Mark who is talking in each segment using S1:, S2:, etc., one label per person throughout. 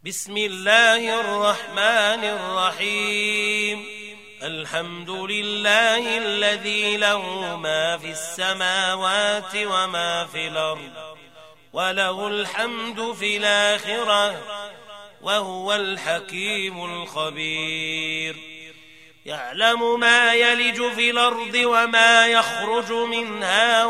S1: بسم الله الرحمن الرحيم. الحمد لله الذي له ما في السماوات وما في الأرض وله الحمد في الآخرة وهو الحكيم الخبير. يعلم ما يلج في الأرض وما يخرج منها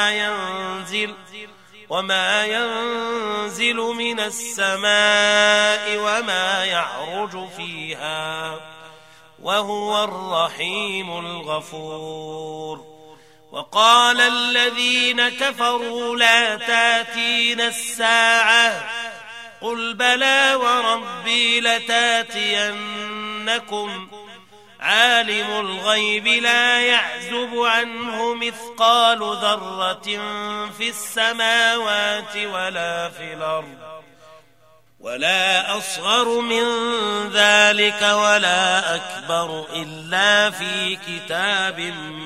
S1: وما ينزل من السماء وما يعرج فيها وهو الرحيم الغفور. وقال الذين كفروا لا تاتين الساعة قل بلى وربي لتاتينكم عالم الغيب لا يعزب عنه مثقال ذرة في السماوات ولا في الأرض ولا أصغر من ذلك ولا أكبر إلا في كتاب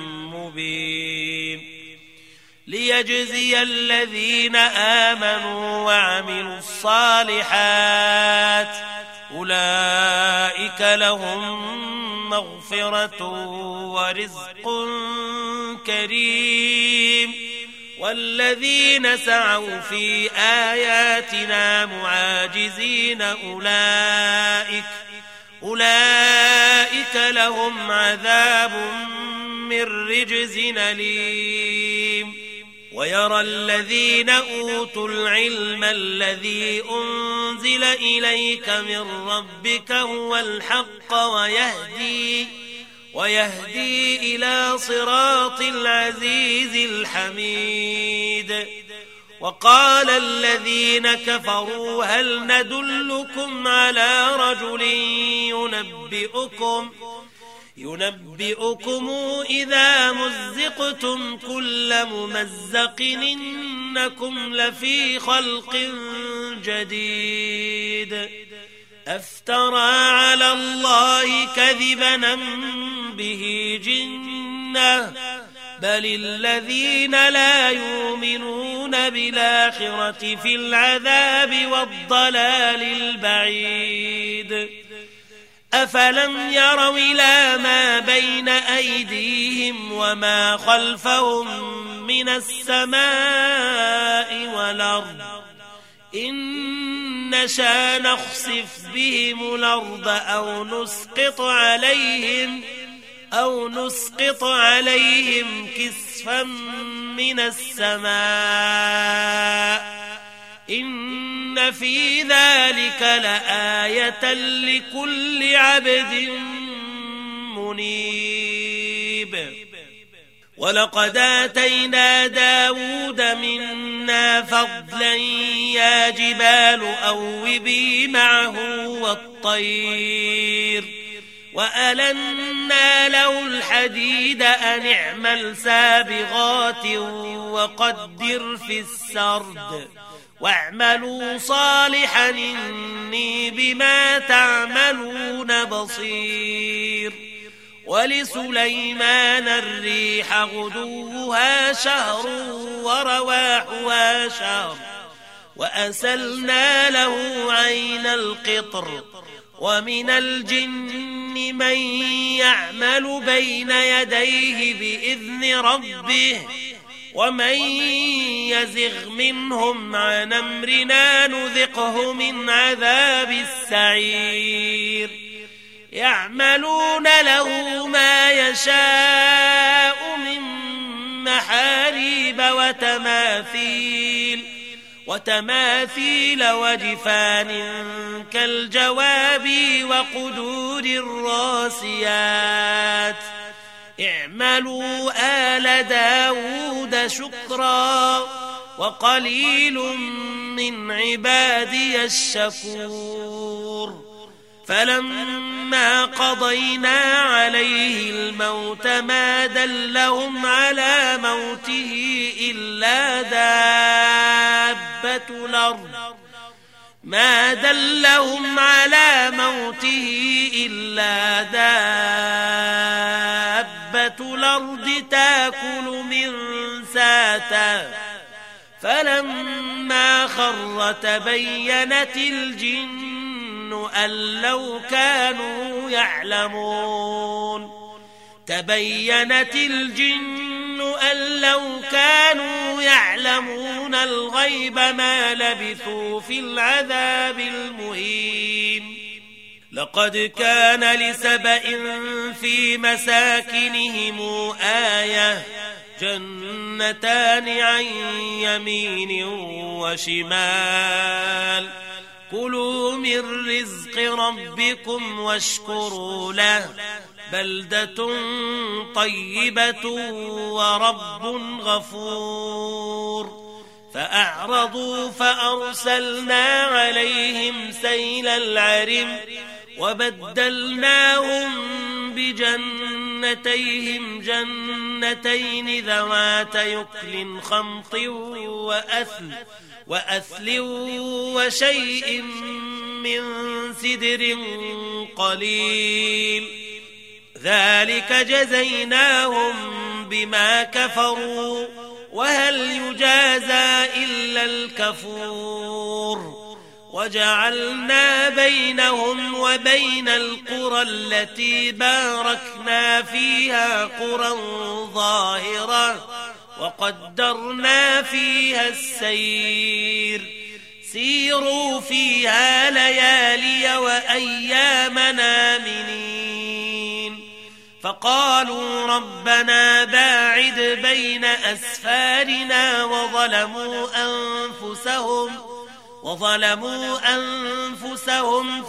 S1: مبين ليجزي الذين آمنوا وعملوا الصالحات أولئك لهم مغفرة ورزق كريم. والذين سعوا في آياتنا معاجزين أولئك لهم عذاب من رجز أليم. ويرى الذين أوتوا العلم الذي أنزل إليك من ربك هو الحق ويهدي إلى صراط العزيز الحميد. وقال الذين كفروا هل ندلكم على رجل ينبئكم إذا مزقتم كل ممزق إنكم لفي خلق جديد أفترى على الله كذبا أم به جنة بل الذين لا يؤمنون بالآخرة في العذاب والضلال البعيد. أفلم يروا إلى ما بين أيديهم وما خلفهم من السماء والأرض إن نشأ نخسف بهم الأرض أو نسقط عليهم كسفا من السماء إن في ذلك لآية لكل عبد منيب. ولقد آتينا داود منا فضلا يا جبال أوبي معه والطير وألنا له الحديد أن اعمل سابغات وقدر في السرد واعملوا صالحا إني بما تعملون بصير. ولسليمان الريح غدوها شهر ورواحها شهر وأسلنا له عين القطر ومن الجن من يعمل بين يديه بإذن ربه ومن يزغ منهم عن أمرنا نذقه من عذاب السعير. يعملون له ما يشاء من محاريب وتماثيل وجفان كالجواب وقدور الراسيات. اعملوا آل داود شكرا وقليل من عبادي الشكور. فلما قضينا عليه الموت ما دلهم على موته إلا دابة الأرض تأكل من ساته فلما خر تبينت الجن أن لو كانوا يعلمون تبينت الجن أن لو كانوا يعلمون الغيب ما لبثوا في العذاب المهين لقد كان لسبإ في مساكنهم آية جنتان عن يمين وشمال كلوا من رزق ربكم واشكروا له بلدة طيبة ورب غفور فأعرضوا فأرسلنا عليهم سيل العرم وبدلناهم بجنتيهم جنتين ذوات يكل خمط وأثل وشيء من سدر قليل ذلك جزيناهم بما كفروا وهل يجازى إلا الكفور وجعلنا بينهم وبين القرى التي باركنا فيها قرى ظاهرة وقدرنا فيها السير سيروا فيها ليالي وأيام آمنين فقالوا ربنا باعد بين أسفارنا وظلموا أنفسهم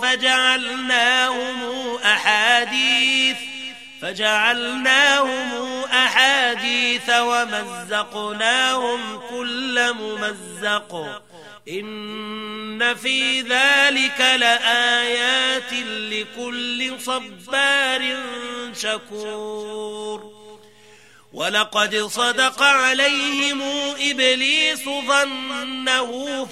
S1: فجعلناهم أحاديث ومزقناهم كل ممزق إن في ذلك لآيات لكل صبار شكور ولقد صدق عليهم إبليس ظنه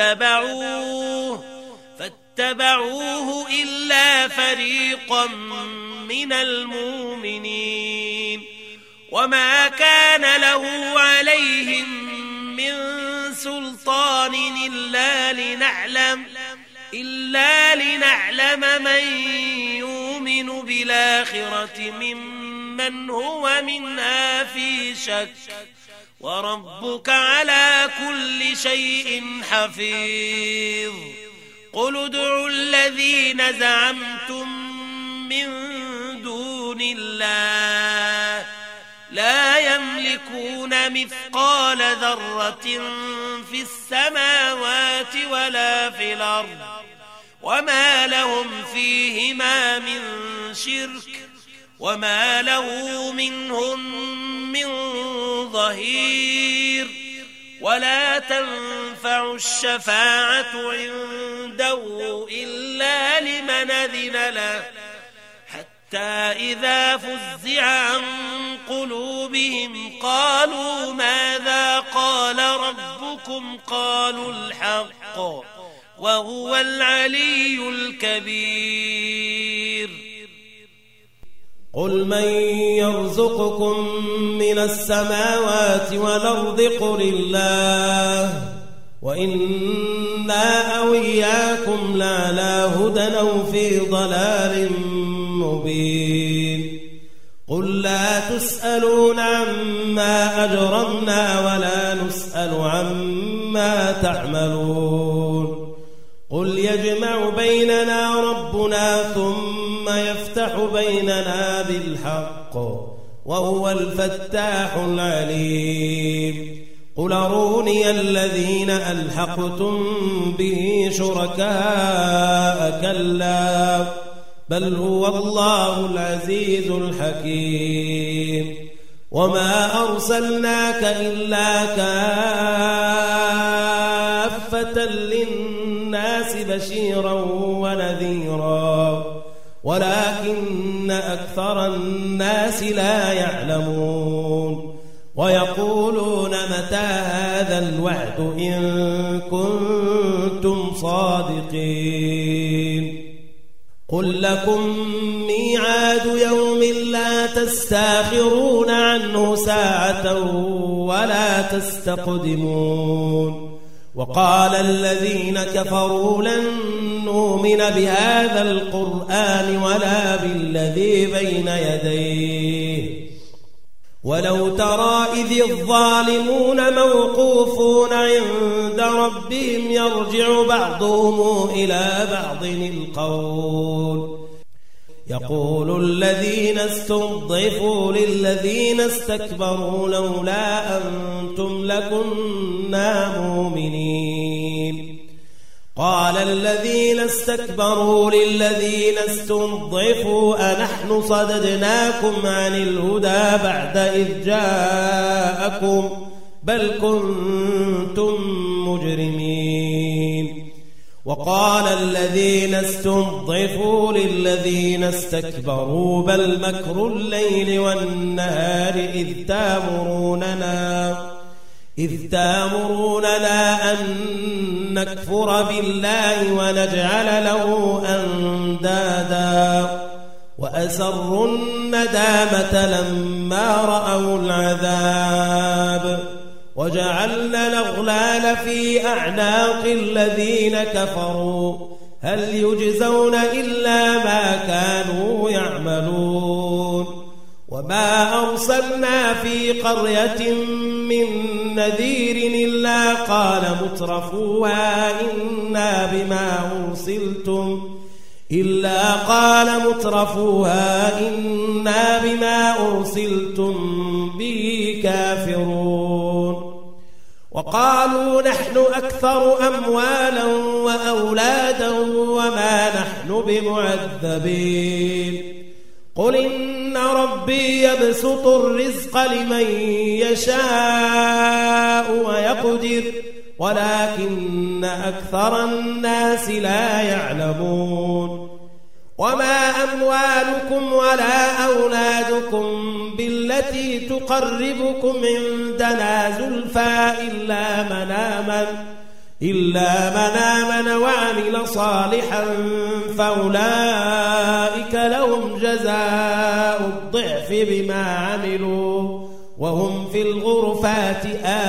S1: فاتبعوه إلا فريقا من المؤمنين وما كان له عليهم من سلطان إلا لنعلم من يؤمن بالآخرة ممن هو منها في شك وربك على كل شيء حفيظ قل ادعوا الذين زعمتم من دون الله لا يملكون مثقال ذرة في السماوات ولا في الأرض وما لهم فيهما من شرك وما له منهم من ظهير ولا تنفع الشفاعة عنده إلا لمن أذن له حتى إذا فزع عن قلوبهم قالوا ماذا قال ربكم قالوا الحق وهو العلي الكبير
S2: قل من يرزقكم من السماوات والأرض قل الله وإنا أو إياكم لعلى هدى أو في ضلال مبين قل لا تسألون عما أجرمنا ولا نسأل عما تعملون قل يجمع بيننا ربنا ثم يفتح بيننا بالحق وهو الفتاح العليم قل أروني الذين ألحقتم به شركاء كلا بل هو الله العزيز الحكيم وما أرسلناك إلا كافة للناس بشيرا ونذيرا ولكن أكثر الناس لا يعلمون ويقولون متى هذا الوعد إن كنتم صادقين قل لكم ميعاد يوم لا تستاخرون عنه ساعة ولا تستقدمون وقال الذين كفروا لن نؤمن بهذا القرآن ولا بالذي بين يديه ولو ترى إذ الظالمون موقوفون عند ربهم يرجع بعضهم إلى بعض القول يقول الذين استضعفوا للذين استكبروا لولا أنتم لكنا مؤمنين قال الذين استكبروا للذين استضعفوا أنحن صددناكم عن الهدى بعد إذ جاءكم بل كنتم مجرمين وقال الذين استضعفوا للذين استكبروا بل مكر الليل والنهار إذ تامروننا أن نكفر بالله ونجعل له أندادا وأسروا الندامة لما رأوا العذاب وجعلنا الأغلال في أعناق الذين كفروا هل يجزون إلا ما كانوا يعملون وما أرسلنا في قرية من نذير إلا قال مترفوها إنا بما أرسلتم به كافرون وقالوا نحن أكثر أموالا وأولادا وما نحن بمعذبين قل إن ربي يبسط الرزق لمن يشاء ويقدر ولكن أكثر الناس لا يعلمون وما أموالكم ولا أولادكم بالتي تقربكم عندنا زلفى إلا من آمن وعمل صالحا فأولئك لهم جزاء الضعف بما عملوا وهم في الغرفات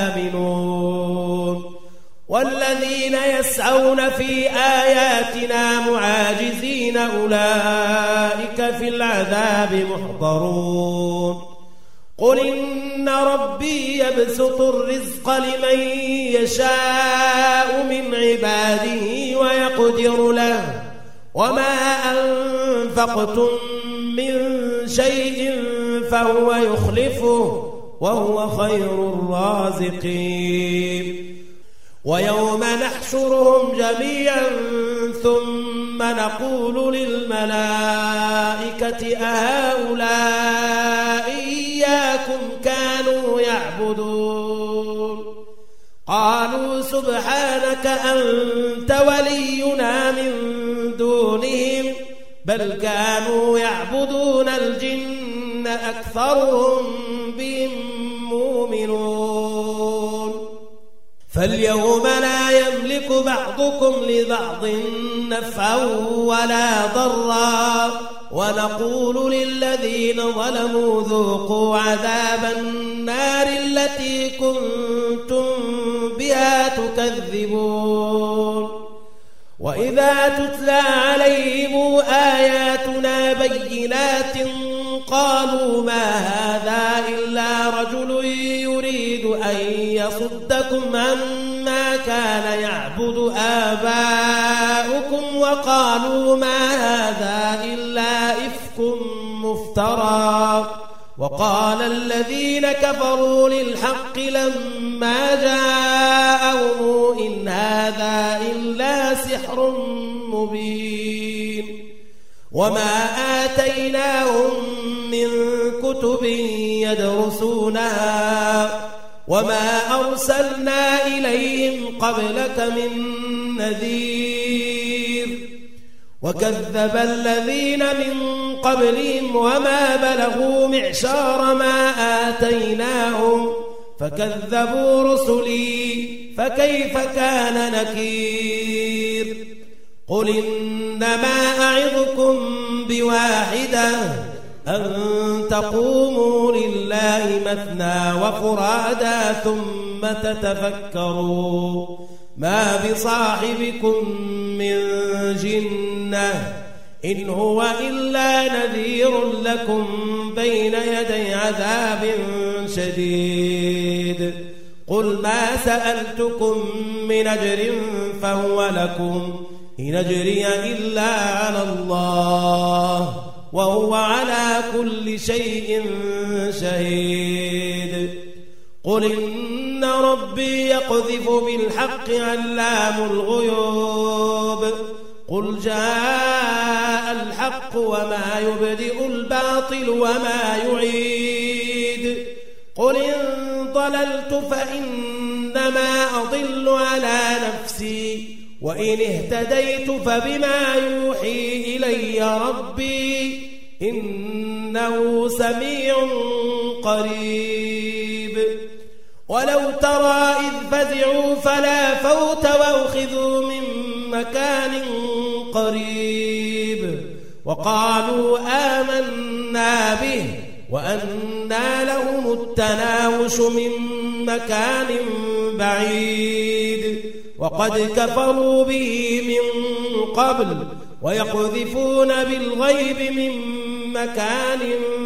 S2: آمنون والذين يسعون في آياتنا معاجزين أولئك في العذاب محضرون قل إن ربي يبسط الرزق لمن يشاء من عباده ويقدر له وما أنفقتم من شيء فهو يخلفه وهو خير الرازقين ويوم نحشرهم جميعا ثم نقول للملائكة أهؤلاء إياكم كانوا يعبدون قالوا سبحانك أنت ولينا من دونهم بل كانوا يعبدون الجن أكثرهم بهم مؤمنون فاليوم لا يملك بعضكم لبعض نفعا ولا ضرا ونقول للذين ظلموا ذوقوا عذاب النار التي كنتم بها تكذبون وإذا تتلى عليهم آياتنا بينات قالوا ما هذا إلا رجل يريد أن يصدكم عما كان يعبد آباؤكم وقالوا ما هذا إلا إفك مفترى وقال الذين كفروا للحق لما جاءهم إن هذا إلا سحر مبين وما آتيناهم من كتب يدرسونها وما أرسلنا إليهم قبلك من نذير وكذب الذين من قبلهم وما بلغوا معشار ما آتيناهم فكذبوا رسلي فكيف كان نكير قل إنما أعظكم بواحدة أن تقوموا لله مثنى وفرادا ثم تتفكروا ما بصاحبكم من جنة إن هو إلا نذير لكم بين يدي عذاب شديد قل ما سألتكم من أجر فهو لكم إن أجري إلا على الله وهو على كل شيء شهيد قل إن ربي يقذف بالحق علام الغيوب قل جاء الحق وما يبدئ الباطل وما يعيد قل إن ضللت فإنما أضل على نفسي وإن اهتديت فبما يوحي إلي ربي إنه سميع قريب ولو ترى إذ فزعوا فلا فوت وأخذوا من مكان قريب وقالوا آمنا به وأنى لهم التناوش من مكان بعيد وقد كفروا به من قبل ويقذفون بالغيب من مكان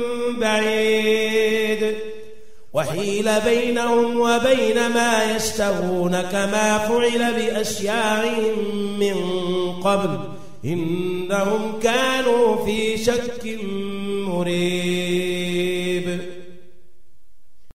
S2: بعيد وحيل بينهم وبين ما يشتهون كما فعل بأشياعهم من قبل إنهم كانوا في شك مريب